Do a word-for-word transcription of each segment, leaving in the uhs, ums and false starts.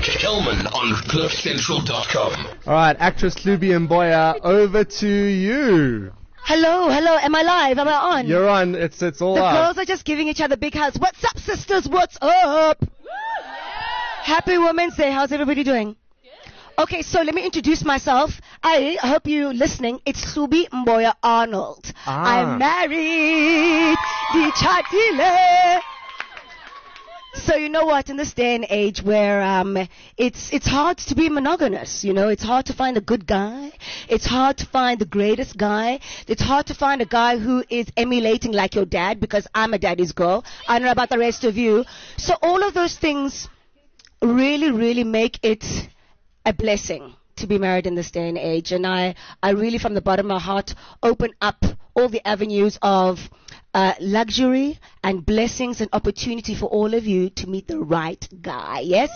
Kelman on cliff central dot com. All right, actress Hlubi Mboya, over to you. Hello, hello. Am I live? Am I on? You're on. It's it's all The up. girls are just giving each other big hugs. What's up, sisters? What's up? Happy Women's Day. How's everybody doing? Okay, so let me introduce myself. I hope you listening. It's Hlubi Mboya Arnold. Ah. I'm married. Dichatile. So you know what? In this day and age where um, it's it's hard to be monogamous, you know, it's hard to find a good guy. It's hard to find the greatest guy. It's hard to find a guy who is emulating like your dad, because I'm a daddy's girl. I don't know about the rest of you. So all of those things really, really make it a blessing to be married in this day and age. And I, I really, from the bottom of my heart, open up all the avenues of uh, luxury and blessings and opportunity for all of you to meet the right guy. Yes?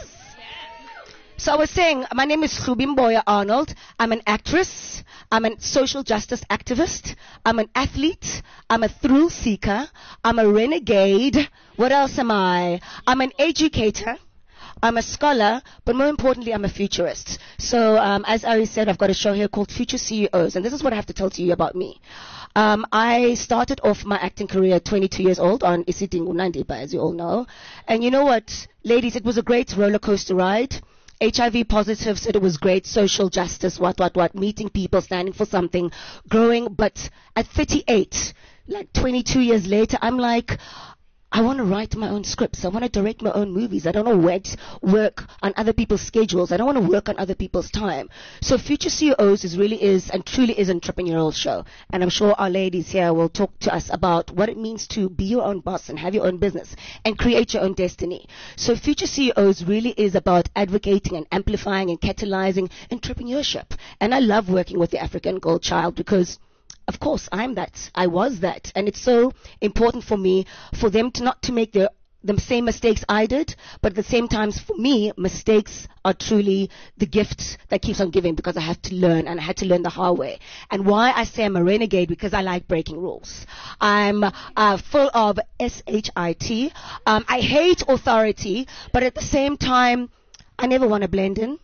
So I was saying, my name is Hlubi Mboya Arnold. I'm an actress. I'm a social justice activist. I'm an athlete. I'm a thrill seeker. I'm a renegade. What else am I? I'm an educator. I'm a scholar, but more importantly, I'm a futurist. So, um, as Ari said, I've got a show here called Future C E Os, and this is what I have to tell to you about me. Um, I started off my acting career at twenty-two years old on Isitingu Nandipa, as you all know. And you know what, ladies, it was a great roller coaster ride. H I V positive said it was great, social justice, what, what, what, meeting people, standing for something, growing. But at thirty-eight, like twenty-two years later, I'm like, I want to write my own scripts. I want to direct my own movies. I don't want to work on other people's schedules. I don't want to work on other people's time. So Future C E Os is really is and truly is an entrepreneurial show. And I'm sure our ladies here will talk to us about what it means to be your own boss and have your own business and create your own destiny. So Future C E Os really is about advocating and amplifying and catalyzing entrepreneurship. And I love working with the African Girl Child because, of course, I'm that. I was that. And it's so important for me for them to not to make the, the same mistakes I did, but at the same time, for me, mistakes are truly the gift that keeps on giving, because I have to learn, and I had to learn the hard way. And why I say I'm a renegade, because I like breaking rules. I'm uh, full of S H I T. Um, I hate authority, but at the same time, I never want to blend in.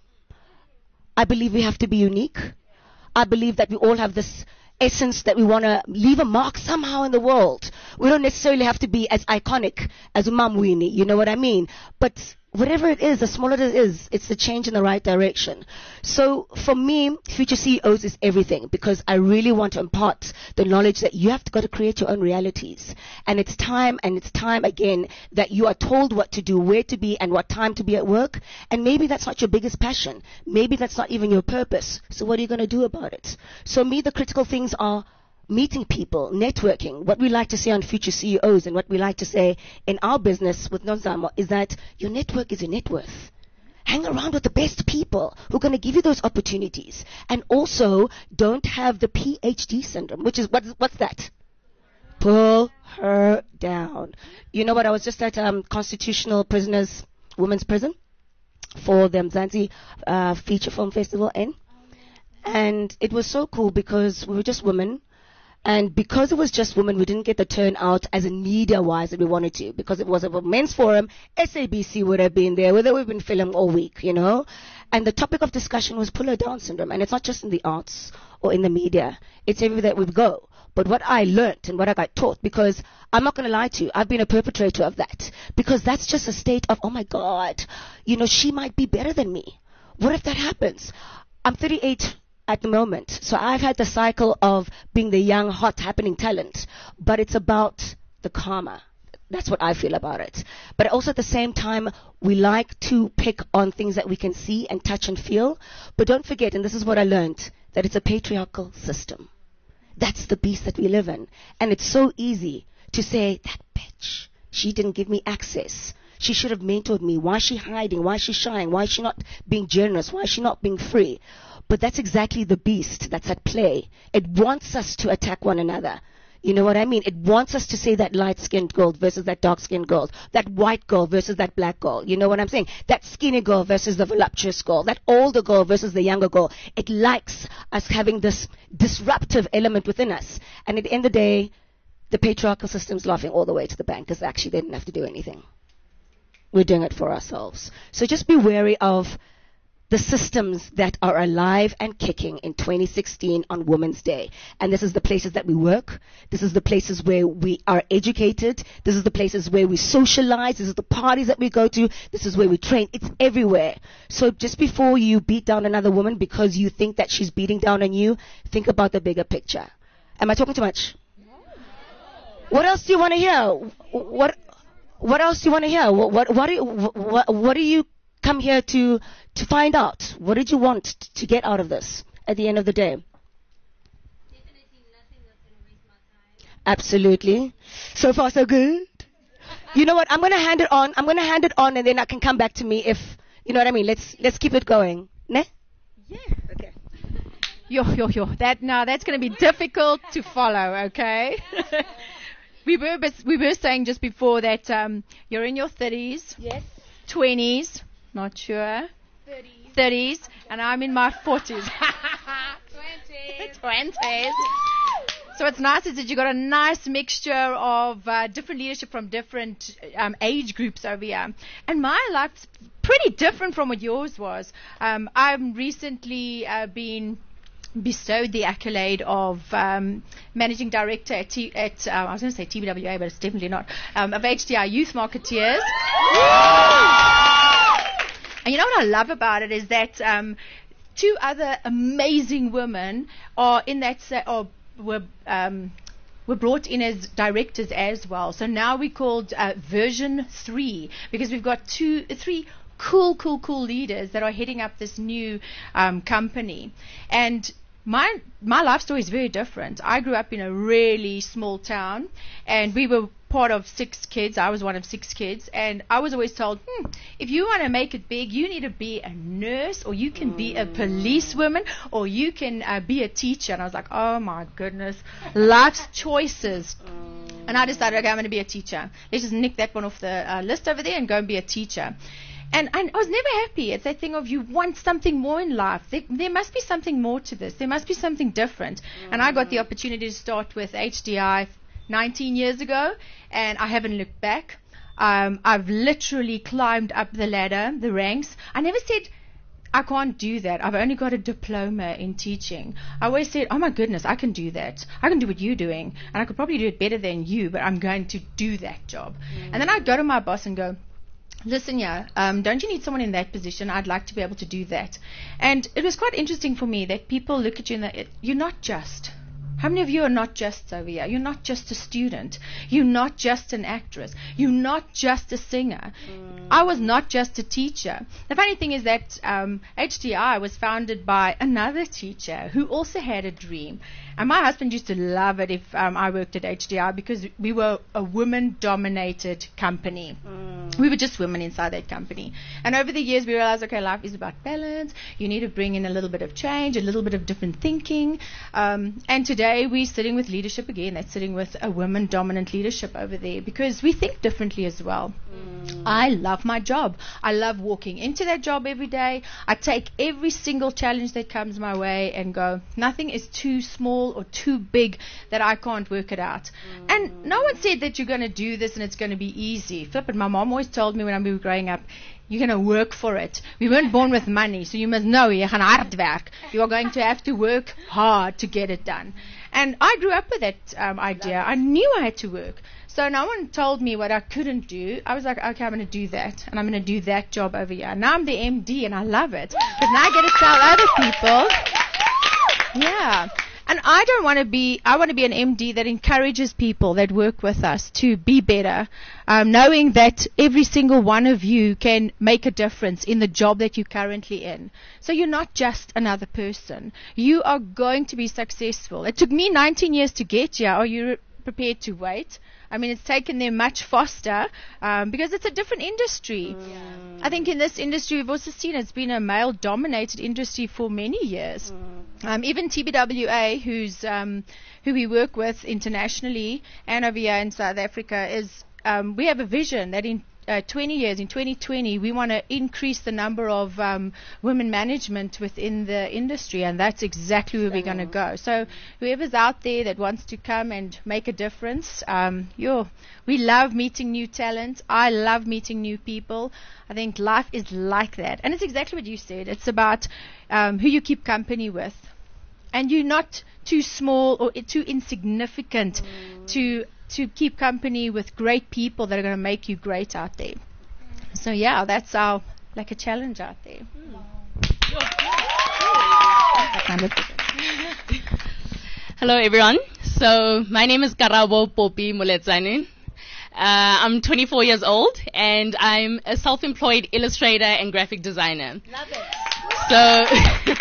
I believe we have to be unique. I believe that we all have this essence that we want to leave a mark somehow in the world. We don't necessarily have to be as iconic as Mam Winnie, you know what I mean? But whatever it is, the smaller it is, it's the change in the right direction. So for me, Future C E Os is everything, because I really want to impart the knowledge that you have to got to create your own realities. And it's time, and it's time again, that you are told what to do, where to be, and what time to be at work. And maybe that's not your biggest passion. Maybe that's not even your purpose. So what are you going to do about it? So me, the critical things are meeting people, networking. What we like to say on Future C E Os and what we like to say in our business with Nonzamo is that your network is your net worth. Hang around with the best people who are going to give you those opportunities. And also, don't have the P H D syndrome, which is, what is what's that? Pull her down. You know what? I was just at um, Constitutional Prisoners Women's Prison for the Mzansi uh, Feature Film Festival in. And it was so cool because we were just women. And because it was just women, we didn't get the turnout as in media-wise that we wanted to. Because it was a men's forum, S A B C would have been there, whether we've been filming all week, you know. And the topic of discussion was pull her down syndrome. And it's not just in the arts or in the media. It's everywhere that we go. But what I learned and what I got taught, because I'm not going to lie to you, I've been a perpetrator of that. Because that's just a state of, oh my God, you know, she might be better than me. What if that happens? I'm thirty-eight at the moment. So I've had the cycle of being the young, hot, happening talent. But it's about the karma. That's what I feel about it. But also at the same time, we like to pick on things that we can see and touch and feel. But don't forget, and this is what I learned, that it's a patriarchal system. That's the beast that we live in. And it's so easy to say, that bitch, she didn't give me access. She should have mentored me. Why is she hiding? Why is she shying? Why is she not being generous? Why is she not being free? But that's exactly the beast that's at play. It wants us to attack one another. You know what I mean? It wants us to say that light-skinned girl versus that dark-skinned girl, that white girl versus that black girl. You know what I'm saying? That skinny girl versus the voluptuous girl, that older girl versus the younger girl. It likes us having this disruptive element within us. And at the end of the day, the patriarchal system's laughing all the way to the bank because actually they didn't have to do anything. we're doing it for ourselves. So just be wary of the systems that are alive and kicking in twenty sixteen on Women's Day. And this is the places that we work. This is the places where we are educated. This is the places where we socialize. This is the parties that we go to. This is where we train. It's everywhere. So just before you beat down another woman because you think that she's beating down on you, think about the bigger picture. Am I talking too much? What else do you want to hear? What What else do you want to hear? What What What do you, what, what do you come here to to find out? What did you want t- to get out of this at the end of the day? Definitely nothing that's going to waste my time. Absolutely. So far, so good. You know what? I'm going to hand it on. I'm going to hand it on, and then I can come back to me if you know what I mean. Let's let's keep it going. Ne? Yeah. Okay. Yo, yo, yo. That now that's going to be difficult to follow. Okay. we were bes- we were saying just before that um, you're in your thirties, Yes. twenties, not sure, thirties, and I'm in my forties. twenties. twenties. So what's nice is that you got a nice mixture of uh, different leadership from different um, age groups over here. And my life's pretty different from what yours was. Um, I've recently uh, been bestowed the accolade of um, managing director at, T- at uh, I was going to say T B W A, but it's definitely not, um, of H D I Youth Marketeers. And you know what I love about it is that um, two other amazing women are in that sa- or were um, were brought in as directors as well. So now we're called uh, version three because we've got two, three cool, cool, cool leaders that are heading up this new um, company. And my my life story is very different. I grew up in a really small town, and we were part of six kids. I was one of six kids, and I was always told, hmm, if you want to make it big, you need to be a nurse, or you can be a policewoman, or you can uh, be a teacher. And I was like, oh my goodness, life's choices. And I decided, okay, I'm going to be a teacher. Let's just nick that one off the uh, list over there and go and be a teacher. And I was never happy. It's that thing of you want something more in life. There, there must be something more to this. There must be something different. And I got the opportunity to start with H D I nineteen years ago, and I haven't looked back. Um, I've literally climbed up the ladder, the ranks. I never said, I can't do that. I've only got a diploma in teaching. I always said, oh my goodness, I can do that. I can do what you're doing, and I could probably do it better than you, but I'm going to do that job. Mm. And then I'd go to my boss and go, listen, yeah, um, don't you need someone in that position? I'd like to be able to do that. And it was quite interesting for me that people look at you and they, you're not just. How many of you are not just over here? You're not just a student. You're not just an actress. You're not just a singer. Mm. I was not just a teacher. The funny thing is that um, H D I was founded by another teacher who also had a dream. And my husband used to love it if um, I worked at H D I because we were a women-dominated company. Mm. We were just women inside that company. And over the years, we realized, okay, life is about balance. You need to bring in a little bit of change, a little bit of different thinking. Um, and today, we're sitting with leadership again. That's sitting with a women-dominant leadership over there because we think differently as well. Mm. I love my job. I love walking into that job every day. I take every single challenge that comes my way and go, nothing is too small or too big that I can't work it out. Mm. And no one said that you're going to do this and it's going to be easy. Flip it. My mom always told me when I was growing up, you're going to work for it. We weren't born with money, so you must know you gaan hard werk. You are going to have to work hard to get it done. And I grew up with that um, idea. I knew I had to work. So no one told me what I couldn't do. I was like, okay, I'm going to do that. And I'm going to do that job over here. Now I'm the M D and I love it. Because now I get to tell other people. Yeah. And I don't want to be, I want to be an M D that encourages people that work with us to be better, um, knowing that every single one of you can make a difference in the job that you're currently in. So you're not just another person. You are going to be successful. It took me nineteen years to get here. Are you prepared to wait? I mean, it's taken them much faster um, because it's a different industry. Mm. I think in this industry, we've also seen it's been a male-dominated industry for many years. Mm. Um, even T B W A, who's um, who we work with internationally and over here in South Africa, is um, we have a vision that in uh, twenty years, in twenty twenty, we want to increase the number of um, women management within the industry, and that's exactly where we're going to go. So whoever's out there that wants to come and make a difference, um, yo, we love meeting new talent. I love meeting new people. I think life is like that. And it's exactly what you said. It's about um, who you keep company with. And you're not too small or too insignificant mm. to to keep company with great people that are going to make you great out there. Mm. So yeah, that's our like a challenge out there. Mm. Hello everyone. So my name is Karabo Popi Moletsane. Uh, I'm twenty-four years old and I'm a self-employed illustrator and graphic designer. Love it. So.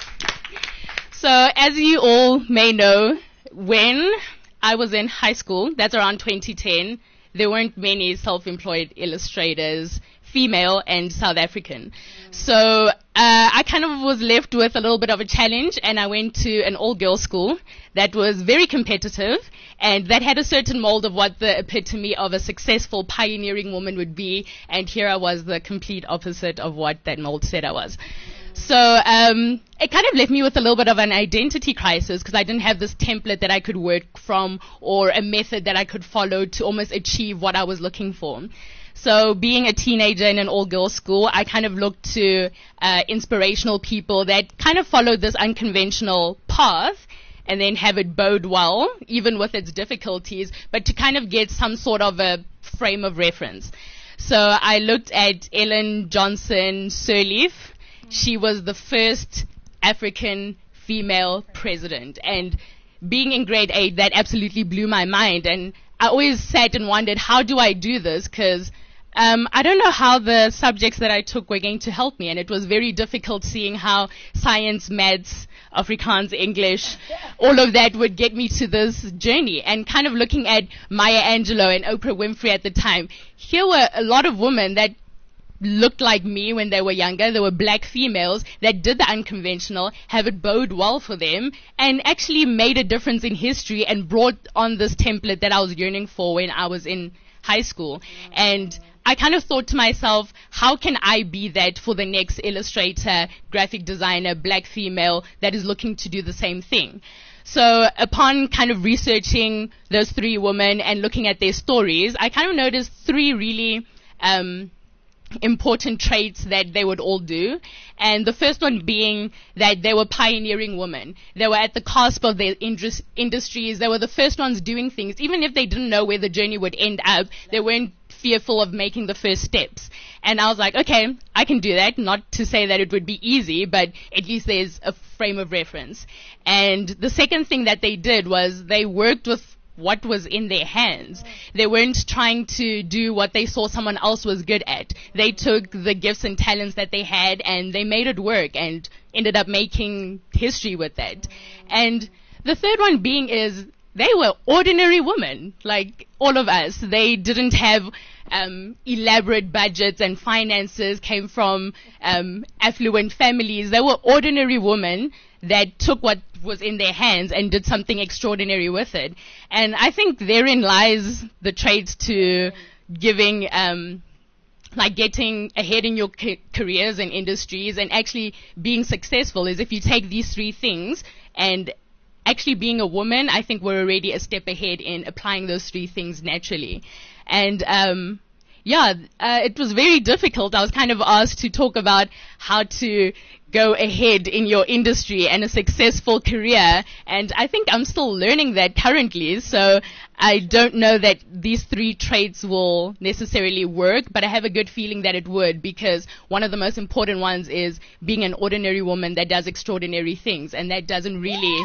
So, as you all may know, when I was in high school, that's around twenty ten, there weren't many self-employed illustrators, female and South African. So, uh, I kind of was left with a little bit of a challenge, and I went to an all-girls school that was very competitive, and that had a certain mold of what the epitome of a successful pioneering woman would be, and here I was the complete opposite of what that mold said I was. So um, it kind of left me with a little bit of an identity crisis because I didn't have this template that I could work from or a method that I could follow to almost achieve what I was looking for. So being a teenager in an all-girls school, I kind of looked to uh, inspirational people that kind of followed this unconventional path and then have it bode well, even with its difficulties, but to kind of get some sort of a frame of reference. So I looked at Ellen Johnson Sirleaf. She was the first African female president. And being in grade eight, that absolutely blew my mind. And I always sat and wondered, how do I do this? Because um, I don't know how the subjects that I took were going to help me. And it was very difficult seeing how science, maths, Afrikaans, English, all of that would get me to this journey. And kind of looking at Maya Angelou and Oprah Winfrey at the time, here were a lot of women that looked like me when they were younger. They were black females that did the unconventional, have it bode well for them, and actually made a difference in history and brought on this template that I was yearning for when I was in high school. And I kind of thought to myself, how can I be that for the next illustrator, graphic designer, black female that is looking to do the same thing? So upon kind of researching those three women and looking at their stories, I kind of noticed three really um important traits that they would all do. And the first one being that they were pioneering women. They were at the cusp of their indus- industries. They were the first ones doing things. Even if they didn't know where the journey would end up, they weren't fearful of making the first steps. And I was like, okay, I can do that. Not to say that it would be easy, but at least there's a frame of reference. And the second thing that they did was they worked with what was in their hands. They weren't trying to do what they saw someone else was good at. They took the gifts and talents that they had and they made it work and ended up making history with that. And the third one being is they were ordinary women, like all of us. They didn't have um, elaborate budgets and finances, came from um, affluent families. They were ordinary women that took what was in their hands and did something extraordinary with it. And I think therein lies the traits to giving, um, like getting ahead in your ca- careers and industries and actually being successful is if you take these three things and actually being a woman, I think we're already a step ahead in applying those three things naturally. And, um, yeah, uh, it was very difficult. I was kind of asked to talk about how to go ahead in your industry and a successful career. And I think I'm still learning that currently. So I don't know that these three traits will necessarily work, but I have a good feeling that it would, because one of the most important ones is being an ordinary woman that does extraordinary things. And that doesn't really...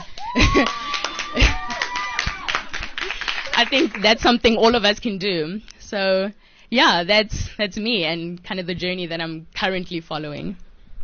I think that's something all of us can do. So... yeah, that's that's me and kind of the journey that I'm currently following.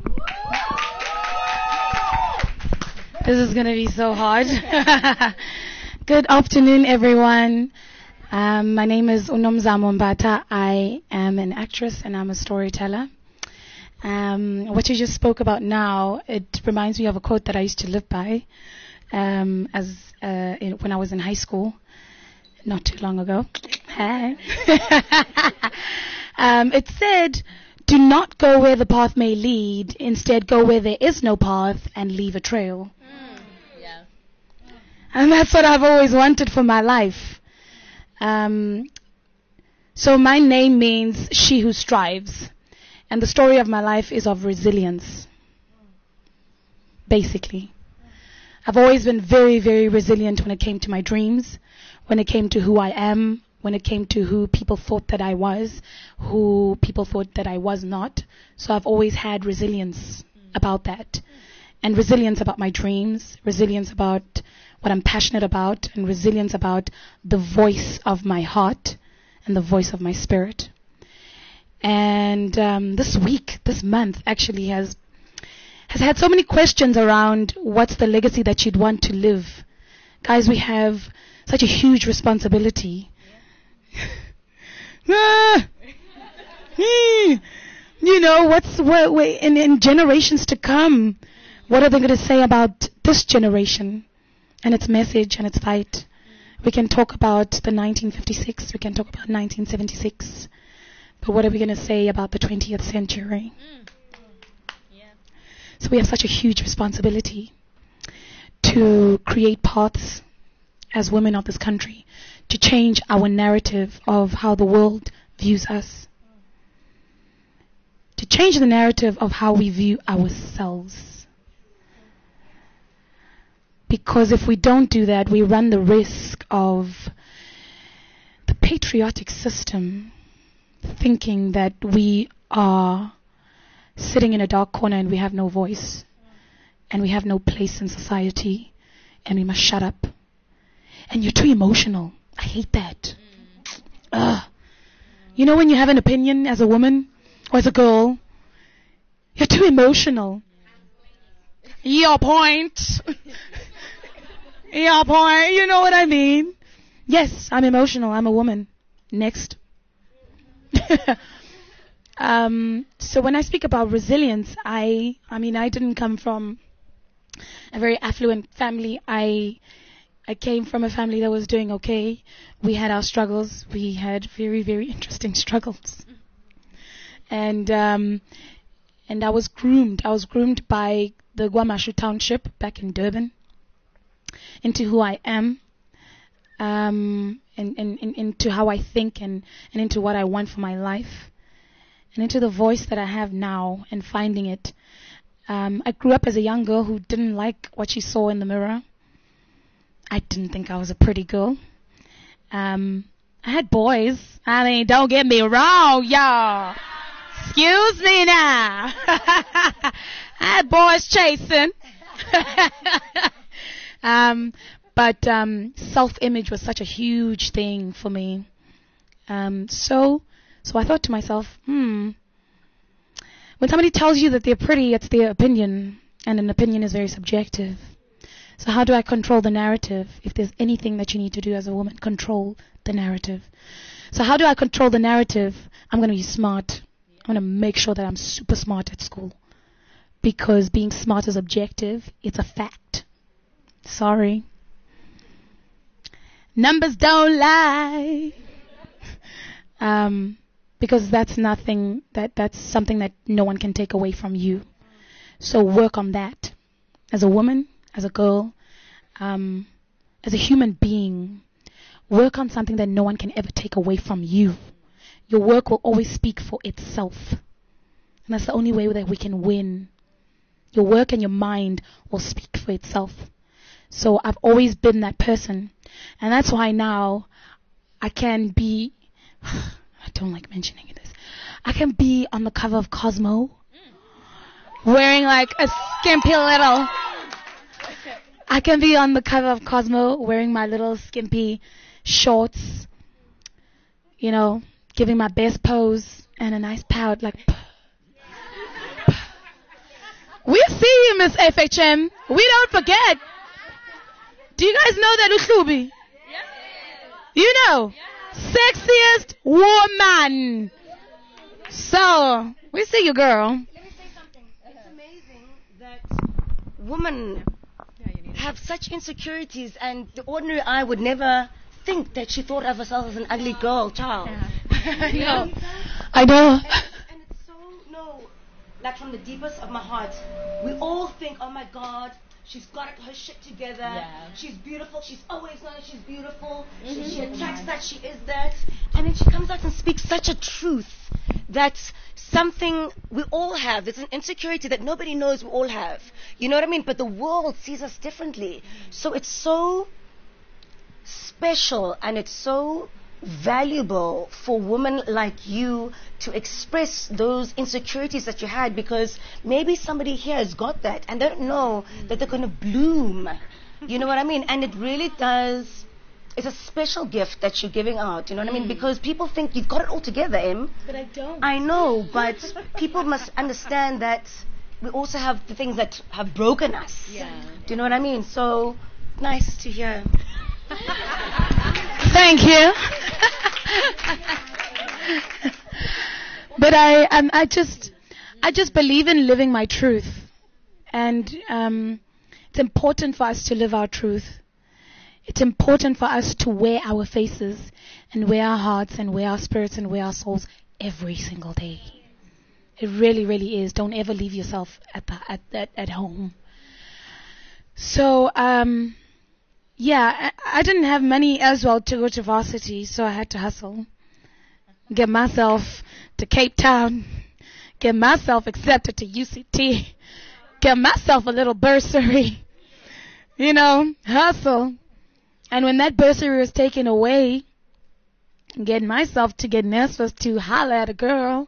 This is going to be so hard. Good afternoon, everyone. Um, my name is Unomzamo Mbata. I am an actress and I'm a storyteller. Um, what you just spoke about now, it reminds me of a quote that I used to live by um, as uh, in, when I was in high school. Not too long ago. Hey. Um, it said, do not go where the path may lead. Instead, go where there is no path and leave a trail. Mm. Yeah. And that's what I've always wanted for my life. Um, so my name means she who strives. And the story of my life is of resilience. Basically. I've always been very, very resilient when it came to my dreams, when it came to who I am, when it came to who people thought that I was, who people thought that I was not. So I've always had resilience about that. And resilience about my dreams, resilience about what I'm passionate about, and resilience about the voice of my heart and the voice of my spirit. And um, this week, this month, actually has has had so many questions around what's the legacy that you'd want to live. Guys, we have such a huge responsibility. Ah, hmm, you know, what's what, what in, in generations to come? What are they going to say about this generation and its message and its fight? We can talk about the nineteen fifty-six. We can talk about nineteen seventy-six. But what are we going to say about the twentieth century? Mm. Yeah. So we have such a huge responsibility to create paths as women of this country, to change our narrative of how the world views us, to change the narrative of how we view ourselves. Because if we don't do that, we run the risk of the patriotic system thinking that we are sitting in a dark corner and we have no voice and we have no place in society and we must shut up. And you're too emotional. I hate that. Ugh. You know when you have an opinion as a woman or as a girl, you're too emotional. Your point. Your point. You know what I mean? Yes, I'm emotional. I'm a woman. Next. um, so when I speak about resilience, I, I mean, I didn't come from a very affluent family. I, I came from a family that was doing okay. We had our struggles. We had very, very interesting struggles. And, um, and I was groomed. I was groomed by the Guamashu Township back in Durban into who I am. Um, and, and, and into how I think and, and into what I want for my life and into the voice that I have now and finding it. Um, I grew up as a young girl who didn't like what she saw in the mirror. I didn't think I was a pretty girl. Um, I had boys. I mean, don't get me wrong, y'all. Excuse me now. I had boys chasing. um, But um, self-image was such a huge thing for me. Um, so, so I thought to myself, hmm, when somebody tells you that they're pretty, it's their opinion, and an opinion is very subjective. So how do I control the narrative? If there's anything that you need to do as a woman, control the narrative. So how do I control the narrative? I'm going to be smart. I'm going to make sure that I'm super smart at school. Because being smart is objective. It's a fact. Sorry. Numbers don't lie. um, because that's nothing, that, that's something that no one can take away from you. So work on that. As a woman, as a girl, um, as a human being, work on something that no one can ever take away from you. Your work will always speak for itself. And that's the only way that we can win. Your work and your mind will speak for itself. So I've always been that person. And that's why now I can be, I don't like mentioning this, I can be on the cover of Cosmo wearing like a skimpy little, I can be on the cover of Cosmo wearing my little skimpy shorts, you know, giving my best pose and a nice pout like, we see you, Miss F H M. We don't forget. Do you guys know that Uhlubi? Yes. You know? Yes. Sexiest woman. So, we see you, girl. Let me say something. It's amazing that women have such insecurities, and the ordinary eye would never think that she thought of herself as an ugly girl child. Yeah. You know? I know. And, and it's so, no, like from the deepest of my heart, we all think, oh my God, she's got her shit together. Yeah. She's beautiful. She's always known that she's beautiful. She, she attracts that. She is that. And then she comes out and speaks such a truth that something we all have. There's an insecurity that nobody knows we all have. You know what I mean? But the world sees us differently. So it's so special and it's so valuable for women like you to express those insecurities that you had, because maybe somebody here has got that and they don't know that they're going to bloom. You know what I mean? And it really does, it's a special gift that you're giving out. You know what I mean? Because people think you've got it all together, Em. But I don't. I know, but people must understand that we also have the things that have broken us. Yeah. Do you know what I mean? So, nice to hear. Thank you. But I, um, I just, I just believe in living my truth, and um, it's important for us to live our truth. It's important for us to wear our faces, and wear our hearts, and wear our spirits, and wear our souls every single day. It really, really is. Don't ever leave yourself at the, at at, at home. So, um. Yeah, I, I didn't have money as well to go to varsity, so I had to hustle. Get myself to Cape Town. Get myself accepted to U C T. Get myself a little bursary. You know, hustle. And when that bursary was taken away, getting myself to get NSFAS to holler at a girl.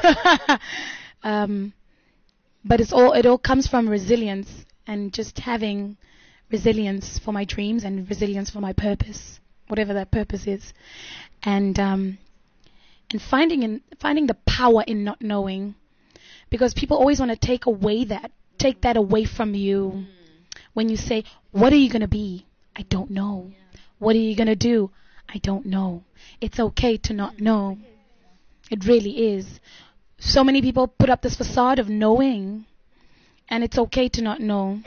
um, but it's all it all comes from resilience and just having resilience for my dreams and resilience for my purpose, whatever that purpose is, and um, and finding in finding the power in not knowing, because people always want to take away that, take that away from you. Mm. When you say, "What are you gonna be?" I don't know. Yeah. What are you gonna do? I don't know. It's okay to not know. It really is. So many people put up this facade of knowing, and it's okay to not know.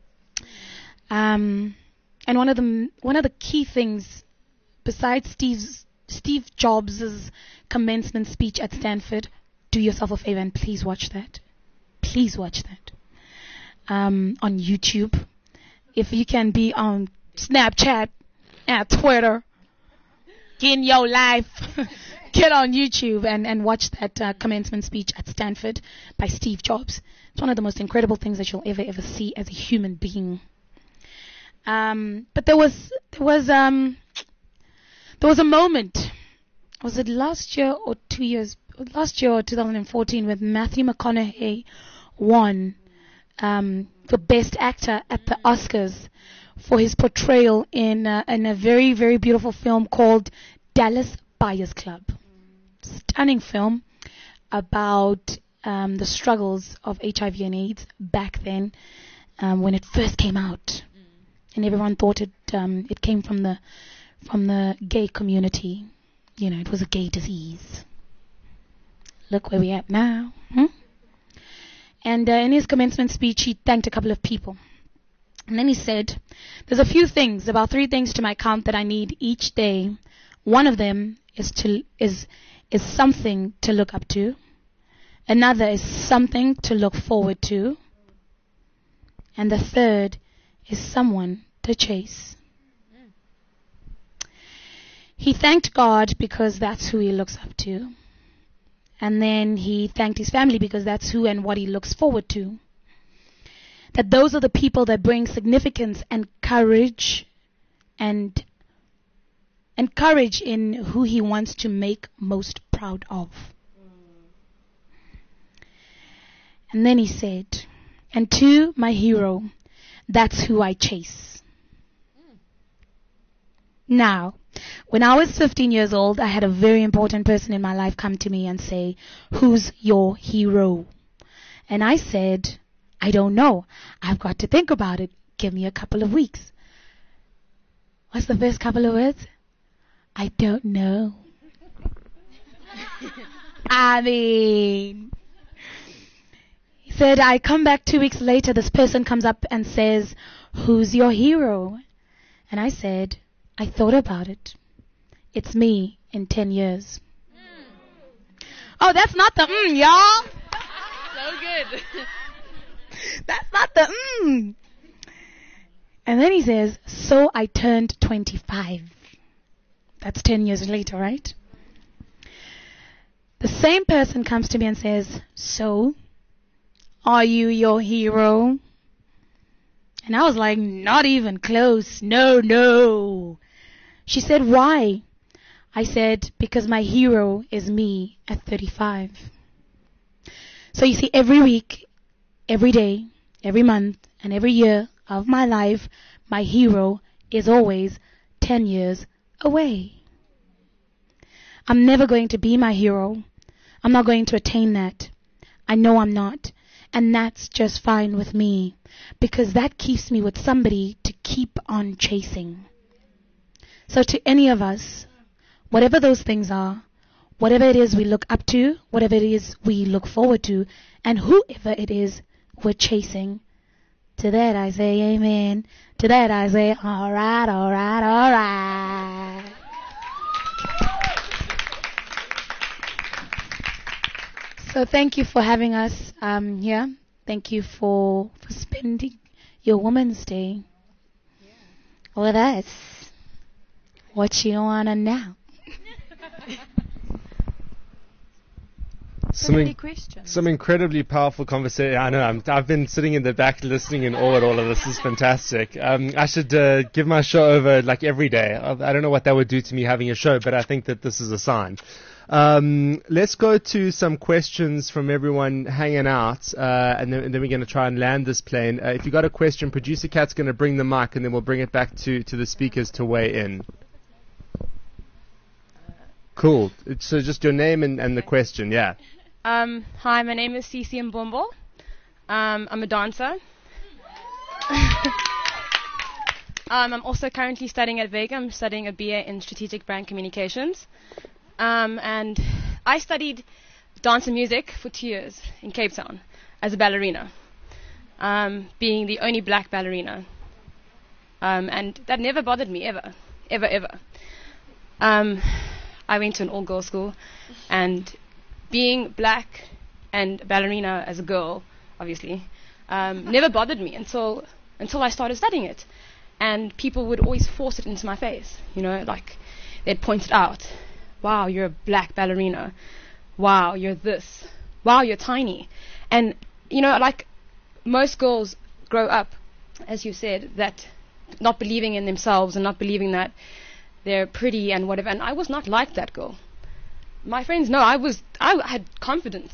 Um, and one of the one of the key things, besides Steve's Steve Jobs' commencement speech at Stanford, do yourself a favor and please watch that. Please watch that um, on YouTube. If you can be on Snapchat and Twitter, get in your life, get on YouTube and, and watch that uh, commencement speech at Stanford by Steve Jobs. It's one of the most incredible things that you'll ever ever see as a human being. Um, but there was there was um there was a moment. Was it last year or two years? Last year or twenty fourteen, when Matthew McConaughey won um, the Best Actor at the Oscars for his portrayal in uh, in a very very beautiful film called Dallas Buyers Club. Stunning film about um, the struggles of H I V and AIDS back then, um, when it first came out. And everyone thought it um, it came from the from the gay community. You know, it was a gay disease. Look where we're at now. Hmm? And uh, in his commencement speech, he thanked a couple of people. And then he said, "There's a few things, about three things to my count that I need each day. One of them is to is is something to look up to. Another is something to look forward to. And the third is someone to chase." He thanked God because that's who he looks up to. And then he thanked his family because that's who and what he looks forward to. That those are the people that bring significance and courage and and courage in who he wants to make most proud of. And then he said, "And to my hero, that's who I chase." Mm. Now, when I was fifteen years old, I had a very important person in my life come to me and say, "Who's your hero?" And I said, "I don't know. I've got to think about it. Give me a couple of weeks." What's the first couple of words? I don't know. I mean... He said, I come back two weeks later, this person comes up and says, "Who's your hero?" And I said, "I thought about it. It's me in ten years. Oh, that's not the mm, y'all. So good. That's not the mm. And then he says, so I turned twenty-five. That's ten years later, right? The same person comes to me and says, so, are you your hero? And I was like, not even close. No, no. She said, why? I said, because my hero is me at thirty-five. So you see, every week, every day, every month, and every year of my life, my hero is always ten years away. I'm never going to be my hero. I'm not going to attain that. I know I'm not. And that's just fine with me, because that keeps me with somebody to keep on chasing. So to any of us, whatever those things are, whatever it is we look up to, whatever it is we look forward to, and whoever it is we're chasing, to that I say amen. To that I say all right, all right, all right. So thank you for having us um, here. Thank you for, for spending your Women's Day with us. What you wanna know? Some, many in- questions. some incredibly powerful conversation. I know. I'm, I've been sitting in the back listening in awe at all of this. This is fantastic. Um, I should uh, give my show over like every day. I, I don't know what that would do to me having a show, but I think that this is a sign. Um, let's go to some questions from everyone hanging out, uh, and, then, and then we're going to try and land this plane. Uh, if you got a question, Producer Kat's going to bring the mic, and then we'll bring it back to, to the speakers to weigh in. Cool. So just your name and, and the question, yeah. Um, hi, my name is Cece Mbombo. Um, I'm a dancer. um, I'm also currently studying at Vega. I'm studying a B A in Strategic Brand Communications. Um, and I studied dance and music for two years in Cape Town as a ballerina, um, being the only black ballerina. Um, and that never bothered me, ever, ever, ever. Um, I went to an all-girls school, and being black and ballerina as a girl, obviously, um, never bothered me until until I started studying it. And people would always force it into my face, you know, like they'd point it out. Wow, you're a black ballerina. Wow, you're this. Wow, you're tiny. And, you know, like most girls grow up, as you said, that not believing in themselves and not believing that they're pretty and whatever. And I was not like that girl. My friends know I was, I had confidence.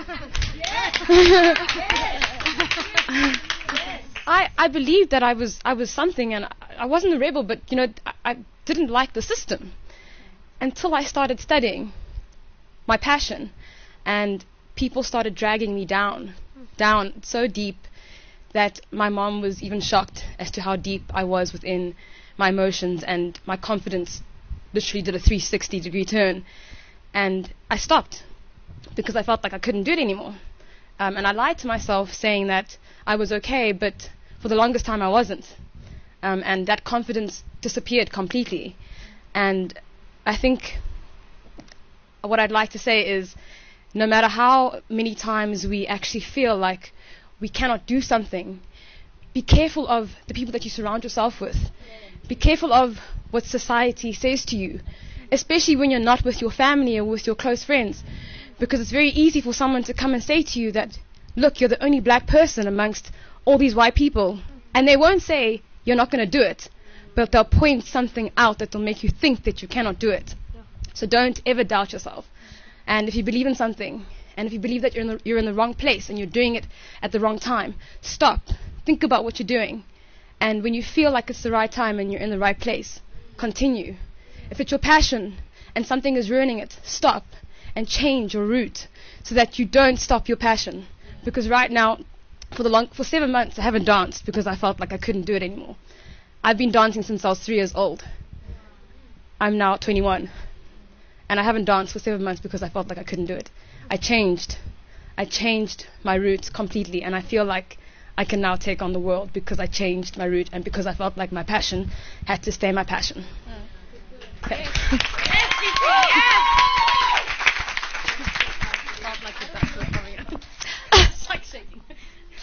I, I believed that I was, I was something, and I, I wasn't a rebel, but, you know, I, I didn't like the system until I started studying my passion, and people started dragging me down, down so deep that my mom was even shocked as to how deep I was within my emotions, and my confidence literally did a three sixty degree turn. And I stopped because I felt like I couldn't do it anymore. Um, and I lied to myself saying that I was okay, but for the longest time I wasn't. Um, and that confidence disappeared completely. And I think what I'd like to say is, no matter how many times we actually feel like we cannot do something, be careful of the people that you surround yourself with. Be careful of what society says to you, especially when you're not with your family or with your close friends, because it's very easy for someone to come and say to you that, look, you're the only black person amongst all these white people, and they won't say you're not going to do it, but they'll point something out that will make you think that you cannot do it. So don't ever doubt yourself. And if you believe in something, and if you believe that you're in the, you're in the wrong place and you're doing it at the wrong time, stop. Think about what you're doing. And when you feel like it's the right time and you're in the right place, continue. If it's your passion and something is ruining it, stop and change your route so that you don't stop your passion. Because right now, for the long, for seven months, I haven't danced because I felt like I couldn't do it anymore. I've been dancing since I was three years old. I'm now twenty-one. And I haven't danced for seven months because I felt like I couldn't do it. I changed. I changed my route completely, and I feel like I can now take on the world because I changed my route and because I felt like my passion had to stay my passion. Okay.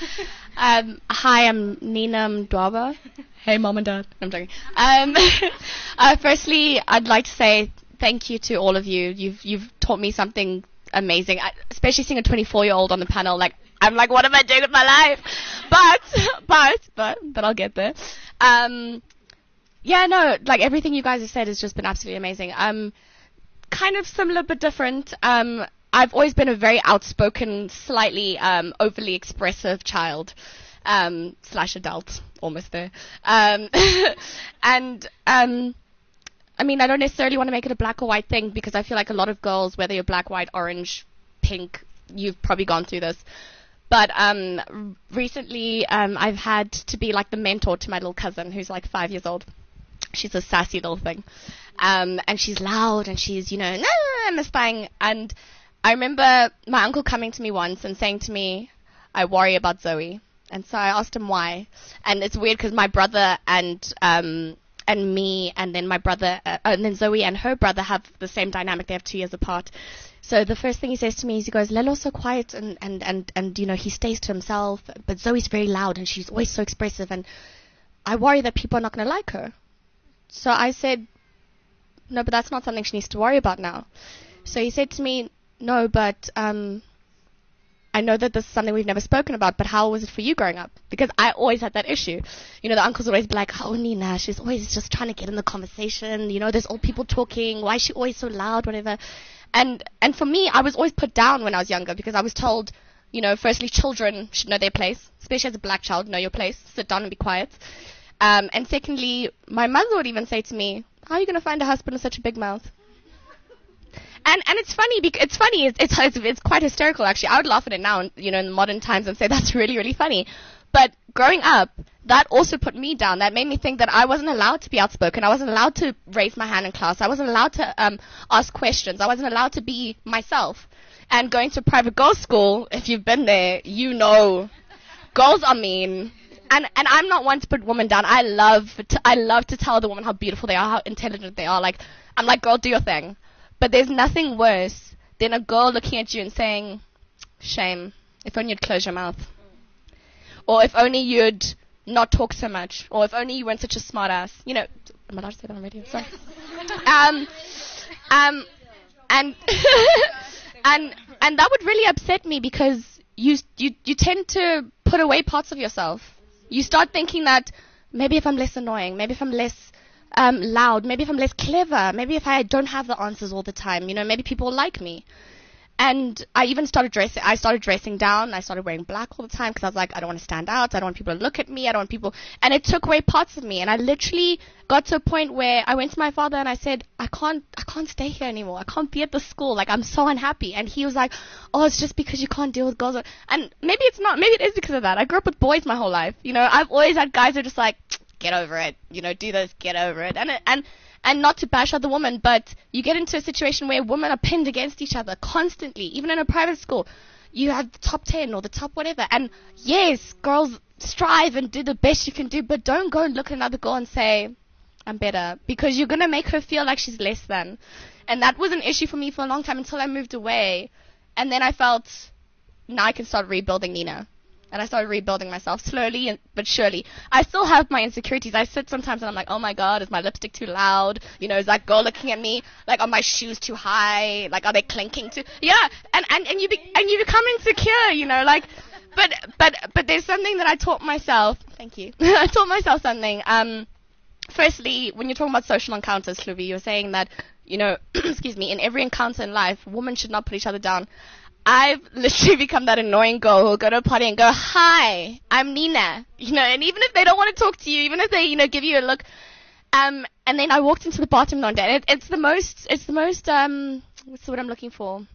um, hi, I'm Nina Mdwaba. Hey, mom and dad. I'm joking. Um, uh, firstly, I'd like to say thank you to all of you. You've you've taught me something amazing, I, especially seeing a twenty-four-year-old on the panel. Like, I'm like, what am I doing with my life? But, but, but, but I'll get there. Um, yeah, no, like everything you guys have said has just been absolutely amazing. Um, kind of similar but different. Um, I've always been a very outspoken, slightly um, overly expressive child, um, slash adult, almost there. Um, and um, I mean, I don't necessarily want to make it a black or white thing because I feel like a lot of girls, whether you're black, white, orange, pink, you've probably gone through this. But um, recently, um, I've had to be like the mentor to my little cousin who's like five years old. She's a sassy little thing, um, and she's loud and she's, you know, nah, and this thing. And I remember my uncle coming to me once and saying to me, I worry about Zoe. And so I asked him why. And it's weird because my brother and um, and me and then my brother uh, and then Zoe and her brother have the same dynamic. They have two years apart. So the first thing he says to me is he goes, Lelo's so quiet and, and, and, and, you know, he stays to himself. But Zoe's very loud and she's always so expressive. And I worry that people are not going to like her. So I said, no, but that's not something she needs to worry about now. So he said to me, no, but um, I know that this is something we've never spoken about, but how was it for you growing up? Because I always had that issue. You know, the uncles would always be like, oh, Nina, she's always just trying to get in the conversation. You know, there's old people talking. Why is she always so loud, whatever? And and for me, I was always put down when I was younger because I was told, you know, firstly, children should know their place, especially as a black child, know your place, sit down and be quiet. Um, and secondly, my mother would even say to me, how are you going to find a husband with such a big mouth? And and it's funny because it's funny it's, it's it's it's quite hysterical actually. I would laugh at it now, you know, in modern times and say that's really really funny. But growing up, that also put me down. That made me think that I wasn't allowed to be outspoken. I wasn't allowed to raise my hand in class. I wasn't allowed to um, ask questions. I wasn't allowed to be myself. And going to a private girls' school, if you've been there, you know, girls are mean. And and I'm not one to put women down. I love to, I love to tell the women how beautiful they are, how intelligent they are. Like I'm like, girl, do your thing. But there's nothing worse than a girl looking at you and saying, shame. If only you'd close your mouth. Or if only you'd not talk so much. Or if only you weren't such a smart ass. You know, am I allowed to say that on radio? Sorry. um, um, and and and that would really upset me because you you you tend to put away parts of yourself. You start thinking that maybe if I'm less annoying, maybe if I'm less um, loud, maybe if I'm less clever, maybe if I don't have the answers all the time, you know, maybe people will like me. And I even started dressing, I started dressing down, I started wearing black all the time because I was like, I don't want to stand out, I don't want people to look at me, I don't want people, and it took away parts of me, and I literally got to a point where I went to my father and I said, I can't, I can't stay here anymore, I can't be at the school, like I'm so unhappy, and he was like, oh, it's just because you can't deal with girls, and maybe it's not, maybe it is because of that. I grew up with boys my whole life, you know, I've always had guys who are just like, get over it, you know, do this, get over it, and it, and And not to bash other women, but you get into a situation where women are pinned against each other constantly. Even in a private school, you have the top ten or the top whatever. And yes, girls strive and do the best you can do, but don't go and look at another girl and say, I'm better. Because you're going to make her feel like she's less than. And that was an issue for me for a long time until I moved away. And then I felt, now I can start rebuilding Nina. And I started rebuilding myself slowly and, but surely. I still have my insecurities. I sit sometimes and I'm like, oh my God, is my lipstick too loud? You know, is that girl looking at me? Like, are my shoes too high? Like, are they clinking too? Yeah, and, and, and you be, and you become insecure, you know, like, but, but, but there's something that I taught myself. Thank you. I taught myself something. Um, firstly, when you're talking about social encounters, Sluvi, you're saying that, you know, excuse me, in every encounter in life, women should not put each other down. I've literally become that annoying girl who'll go to a party and go, hi, I'm Nina, you know, and even if they don't want to talk to you, even if they, you know, give you a look, um, and then I walked into the bathroom one day, and it, it's the most, it's the most, um, what's the word I'm looking for?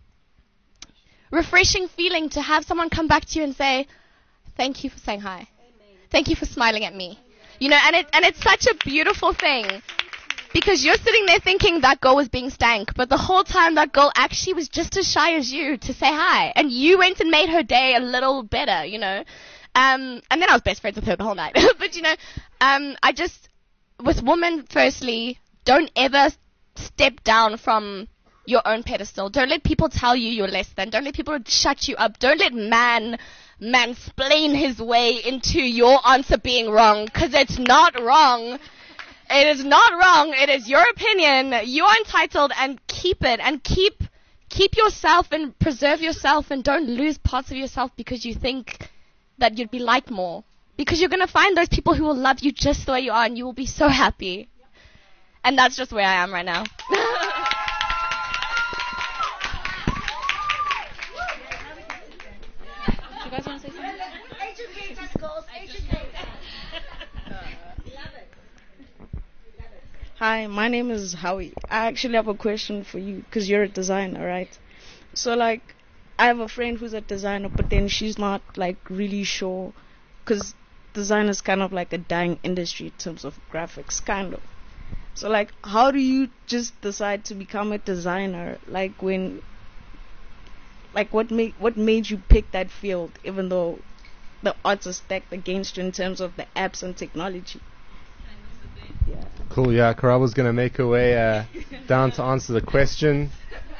Refreshing feeling to have someone come back to you and say, thank you for saying hi. Amen. Thank you for smiling at me. You know, and it, and it's such a beautiful thing. Because you're sitting there thinking that girl was being stank, but the whole time that girl actually was just as shy as you to say hi. And you went and made her day a little better, you know. Um, and then I was best friends with her the whole night. But, you know, um, I just, with women, firstly, don't ever step down from your own pedestal. Don't let people tell you you're less than. Don't let people shut you up. Don't let man mansplain his way into your answer being wrong, because it's not wrong. It is not wrong. It is your opinion. You are entitled, and keep it, and keep keep yourself and preserve yourself, and don't lose parts of yourself because you think that you'd be liked more. Because you're going to find those people who will love you just the way you are, and you will be so happy. And that's just where I am right now. You guys want to say something? Educate us, girls. Educate us. Hi, my name is Howie. I actually have a question for you because you're a designer, right? So, like, I have a friend who's a designer, but then she's not, like, really sure because design is kind of like a dying industry in terms of graphics, kind of. So, like, how do you just decide to become a designer? Like, when, like, what made what made you pick that field, even though the odds are stacked against you in terms of the apps and technology? Yeah. Cool. Yeah, Karawa's going to make her way uh, down to answer the question.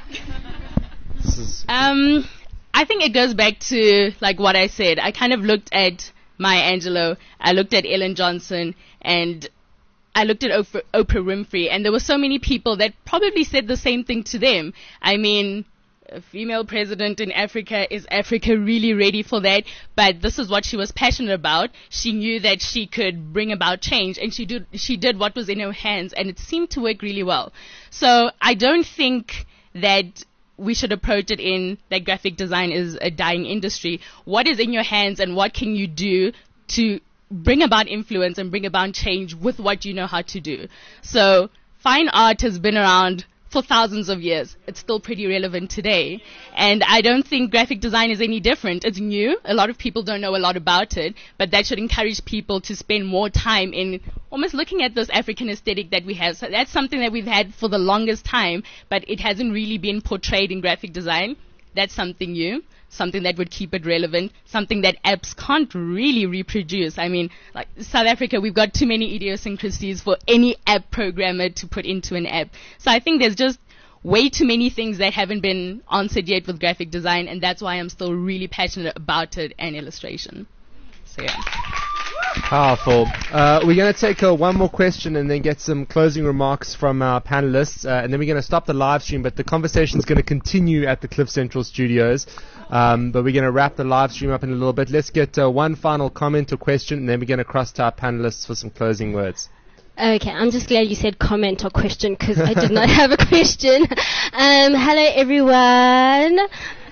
This is Um, I think it goes back to like what I said. I kind of looked at Maya Angelou, I looked at Ellen Johnson, and I looked at Oprah, Oprah Winfrey, and there were so many people that probably said the same thing to them. I mean, a female president in Africa, is Africa really ready for that? But this is what she was passionate about. She knew that she could bring about change, and she did, she did what was in her hands, and it seemed to work really well. So I don't think that we should approach it in that graphic design is a dying industry. What is in your hands, and what can you do to bring about influence and bring about change with what you know how to do? So fine art has been around for thousands of years. It's still pretty relevant today. And I don't think graphic design is any different. It's new. A lot of people don't know a lot about it, but that should encourage people to spend more time in almost looking at this African aesthetic that we have. So that's something that we've had for the longest time, but it hasn't really been portrayed in graphic design. That's something new, something that would keep it relevant, something that apps can't really reproduce. I mean, like South Africa, we've got too many idiosyncrasies for any app programmer to put into an app. So I think there's just way too many things that haven't been answered yet with graphic design, and that's why I'm still really passionate about it and illustration. So yeah. Powerful. Uh, we're going to take uh, one more question and then get some closing remarks from our panelists, uh, and then we're going to stop the live stream, but the conversation is going to continue at the Cliff Central studios, um, but we're going to wrap the live stream up in a little bit. Let's get uh, one final comment or question, and then we're going to cross to our panelists for some closing words. Okay, I'm just glad you said comment or question, because I did not have a question. Um, hello, everyone.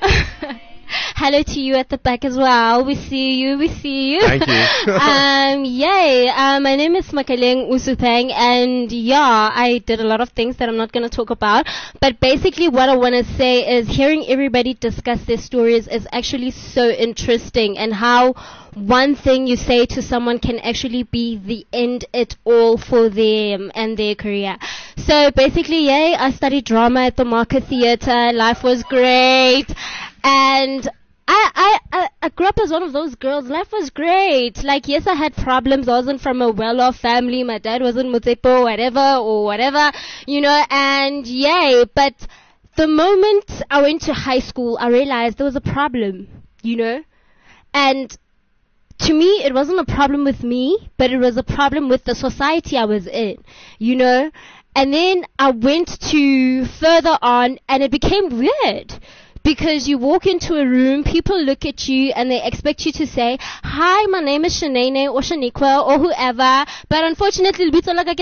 Hello to you at the back as well. We see you, we see you. Thank you. um, yay. Uh, my name is Makaleng Usupeng, and yeah, I did a lot of things that I'm not going to talk about. But basically what I want to say is hearing everybody discuss their stories is actually so interesting, and how one thing you say to someone can actually be the end it all for them and their career. So basically, yay, I studied drama at the Market Theatre. Life was great. And I, I, I, I grew up as one of those girls. Life was great. Like, yes, I had problems. I wasn't from a well-off family. My dad wasn't Mutsepo, whatever, or whatever, you know, and yay. But the moment I went to high school, I realized there was a problem, you know. And to me, it wasn't a problem with me, but it was a problem with the society I was in, you know. And then I went to further on, and it became weird. Because you walk into a room, people look at you and they expect you to say, hi, my name is Shanene or Shaniqua or whoever, but unfortunately, and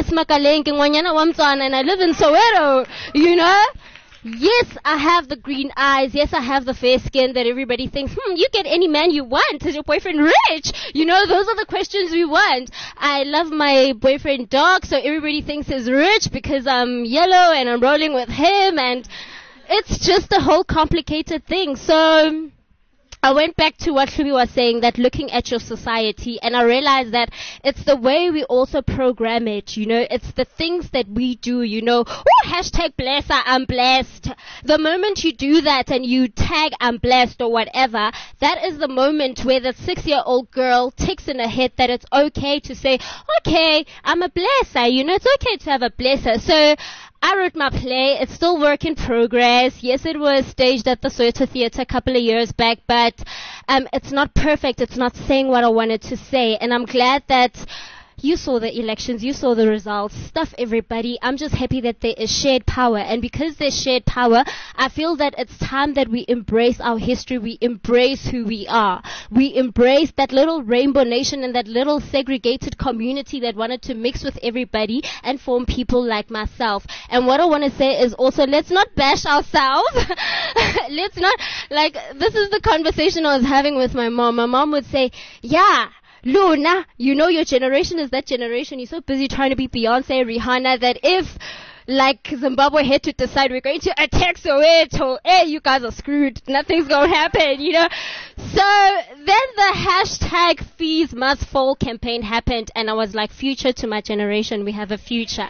I live in Soweto, you know? Yes, I have the green eyes. Yes, I have the fair skin that everybody thinks, hmm, you get any man you want. Is your boyfriend rich? You know, those are the questions we want. I love my boyfriend dark, so everybody thinks he's rich because I'm yellow and I'm rolling with him, and it's just a whole complicated thing. So I went back to what Shubi was saying, that looking at your society, and I realized that it's the way we also program it, you know, it's the things that we do, you know. Ooh, hashtag blesser, I'm blessed. The moment you do that and you tag I'm blessed or whatever, that is the moment where the six-year-old girl takes in her head that it's okay to say, okay, I'm a blesser, you know, it's okay to have a blesser. So I wrote my play. It's still work in progress. Yes, it was staged at the Soweto Theatre a couple of years back, but um, it's not perfect. It's not saying what I wanted to say. And I'm glad that you saw the elections, you saw the results, stuff everybody. I'm just happy that there is shared power. And because there's shared power, I feel that it's time that we embrace our history, we embrace who we are. We embrace that little rainbow nation and that little segregated community that wanted to mix with everybody and form people like myself. And what I want to say is also, let's not bash ourselves. Let's not, like, this is the conversation I was having with my mom. My mom would say, yeah, Luna, you know your generation is that generation. You're so busy trying to be Beyonce, Rihanna, that if, like, Zimbabwe had to decide we're going to attack Soweto, eh, you guys are screwed. Nothing's going to happen, you know. So then the hashtag Fees Must Fall campaign happened, and I was like, future to my generation. We have a future.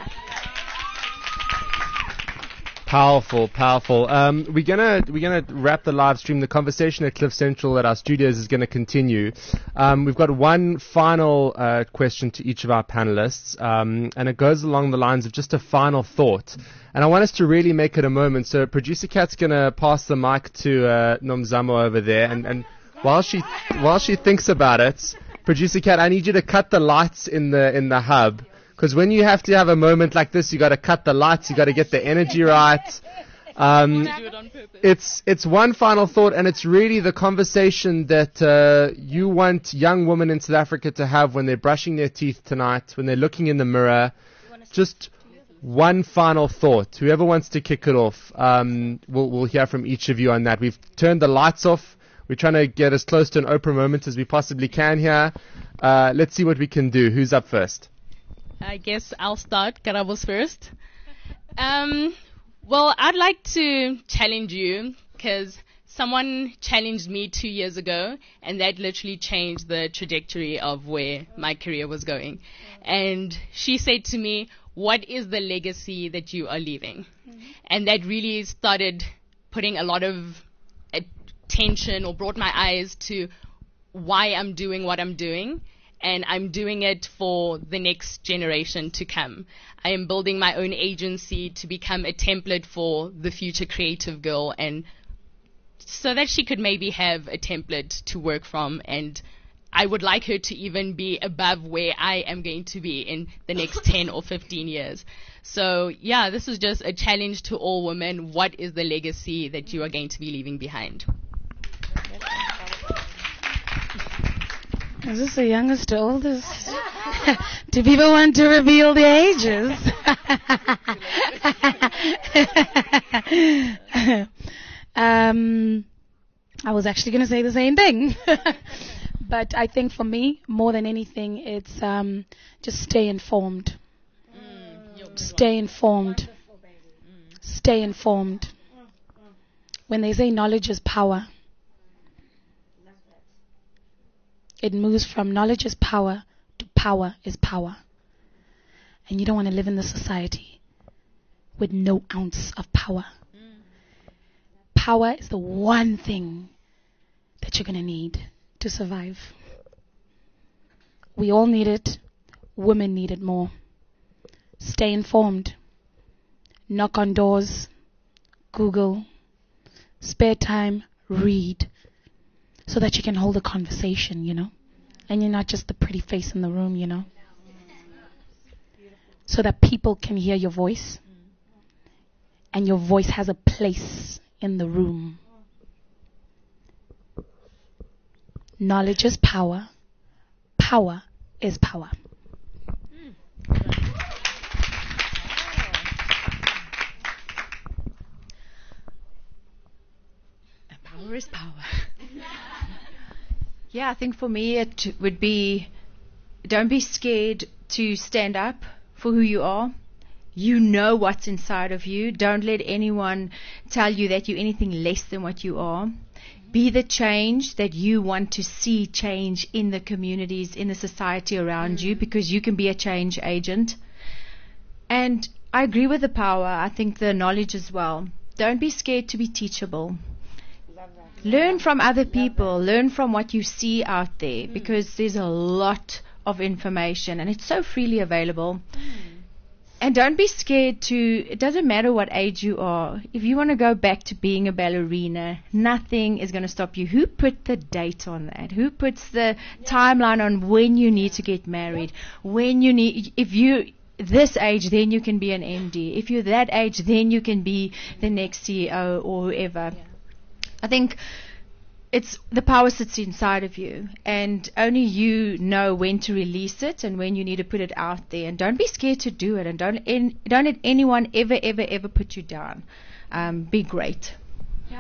Powerful, powerful. Um, we're gonna we're gonna wrap the live stream. The conversation at Cliff Central at our studios is gonna continue. Um, we've got one final uh, question to each of our panelists, um, and it goes along the lines of just a final thought. And I want us to really make it a moment. So, producer Kat's gonna pass the mic to uh, Nomzamo over there, and, and while she while she thinks about it, producer Kat, I need you to cut the lights in the in the hub. Because when you have to have a moment like this, you got to cut the lights, you got to get the energy right. Um, it's it's one final thought, and it's really the conversation that uh, you want young women in South Africa to have when they're brushing their teeth tonight, when they're looking in the mirror. Just one final thought. Whoever wants to kick it off, um, we'll, we'll hear from each of you on that. We've turned the lights off. We're trying to get as close to an Oprah moment as we possibly can here. Uh, let's see what we can do. Who's up first? I guess I'll start. Karabos first. Um, well, I'd like to challenge you because someone challenged me two years ago, and that literally changed the trajectory of where my career was going. And she said to me, what is the legacy that you are leaving? Mm-hmm. And that really started putting a lot of attention, or brought my eyes to why I'm doing what I'm doing. And I'm doing it for the next generation to come. I am building my own agency to become a template for the future creative girl, and so that she could maybe have a template to work from. And I would like her to even be above where I am going to be in the next ten or fifteen years. So yeah, this is just a challenge to all women. What is the legacy that you are going to be leaving behind? Is this the youngest to oldest? Do people want to reveal the ages? um, I was actually going to say the same thing. But I think for me, more than anything, it's um, just stay informed. Mm. Stay informed. Stay informed. When they say knowledge is power, it moves from knowledge is power to power is power. And you don't want to live in this society with no ounce of power. Mm. Power is the one thing that you're going to need to survive. We all need it. Women need it more. Stay informed. Knock on doors. Google. Spare time. Read. So that you can hold a conversation, you know. And you're not just the pretty face in the room, you know. So that people can hear your voice. And your voice has a place in the room. Knowledge is power. Power is power. And power is power. Yeah, I think for me it would be, don't be scared to stand up for who you are. You know what's inside of you. Don't let anyone tell you that you're anything less than what you are. Be the change that you want to see change in the communities, in the society around you, because you can be a change agent. And I agree with the power. I think the knowledge as well. Don't be scared to be teachable. Learn from other people. Learn from what you see out there, because there's a lot of information and it's so freely available. And don't be scared to, it doesn't matter what age you are. If you want to go back to being a ballerina, nothing is going to stop you. Who put the date on that? Who puts the timeline on when you need to get married? When you need, if you, this age, then you can be an M D. If you're that age, then you can be the next C E O or whoever. I think it's the power sits inside of you, and only you know when to release it and when you need to put it out there. And don't be scared to do it, and don't en- don't let anyone ever ever ever put you down. Um, be great. Yeah.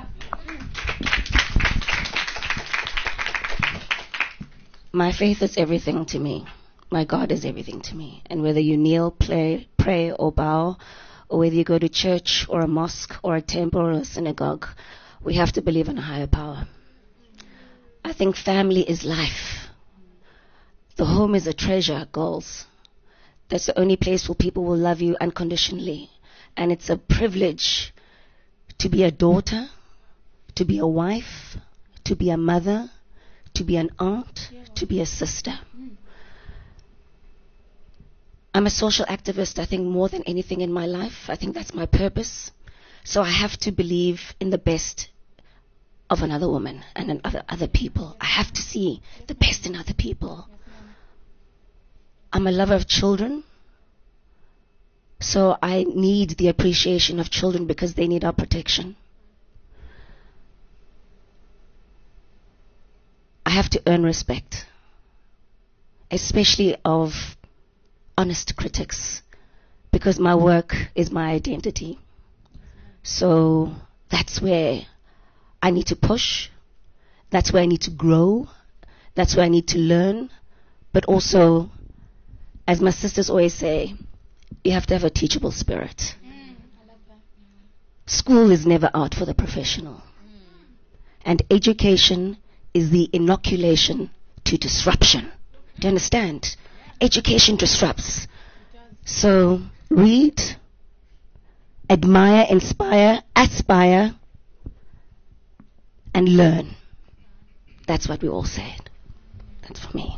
My faith is everything to me. My God is everything to me. And whether you kneel, play, pray, or bow, or whether you go to church or a mosque or a temple or a synagogue, we have to believe in a higher power. I think family is life. The home is a treasure, girls. That's the only place where people will love you unconditionally. And it's a privilege to be a daughter, to be a wife, to be a mother, to be an aunt, to be a sister. I'm a social activist, I think, more than anything in my life. I think that's my purpose. So I have to believe in the best of another woman and in other, other people. I have to see the best in other people. I'm a lover of children. So I need the appreciation of children because they need our protection. I have to earn respect, especially of honest critics, because my work is my identity. So that's where I need to push. That's where I need to grow. That's where I need to learn. But also, as my sisters always say, you have to have a teachable spirit. Mm, I love that. School is never out for the professional. Mm. And education is the inoculation to disruption. Do you understand? Education disrupts. So read, admire, inspire, aspire, and learn. That's what we all said. That's for me.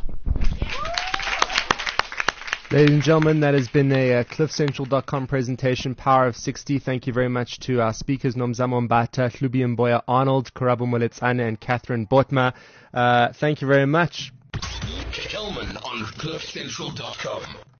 Ladies and gentlemen, that has been a uh, cliff central dot com presentation, Power of sixty. Thank you very much to our speakers, Nomzamo Mbata, Hlubi Mboya Arnold, Karabo Moletsane, and Catherine Botma. Uh, thank you very much. Kelman on cliff central dot com.